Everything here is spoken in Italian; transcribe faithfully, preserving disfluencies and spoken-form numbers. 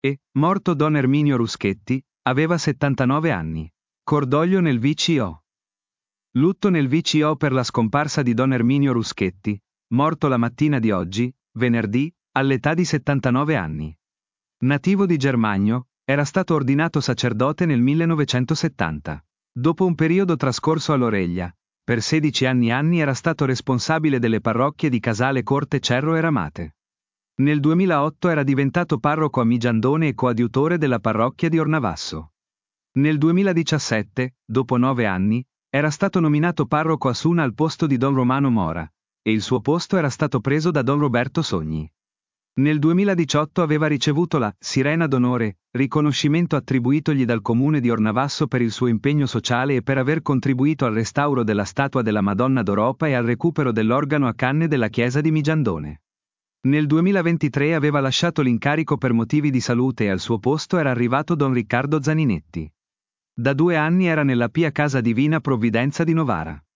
E, morto don Erminio Ruschetti, aveva settantanove anni. Cordoglio nel V C O. Lutto nel V C O per la scomparsa di don Erminio Ruschetti, morto la mattina di oggi, venerdì, all'età di settantanove anni. Nativo di Germagno, era stato ordinato sacerdote nel millenovecentosettanta. Dopo un periodo trascorso all'Oreglia, per sedici anni anni era stato responsabile delle parrocchie di Casale Corte Cerro e Ramate. Nel duemilaotto era diventato parroco a Migiandone e coadiutore della parrocchia di Ornavasso. Nel duemiladiciassette, dopo nove anni, era stato nominato parroco a Suna al posto di don Romano Mora, e il suo posto era stato preso da don Roberto Sogni. Nel duemiladiciotto aveva ricevuto la Sirena d'Onore, riconoscimento attribuitogli dal comune di Ornavasso per il suo impegno sociale e per aver contribuito al restauro della statua della Madonna d'Europa e al recupero dell'organo a canne della chiesa di Migiandone. Nel duemilaventitré aveva lasciato l'incarico per motivi di salute e al suo posto era arrivato don Riccardo Zaninetti. Da due anni era nella Pia Casa Divina Provvidenza di Novara.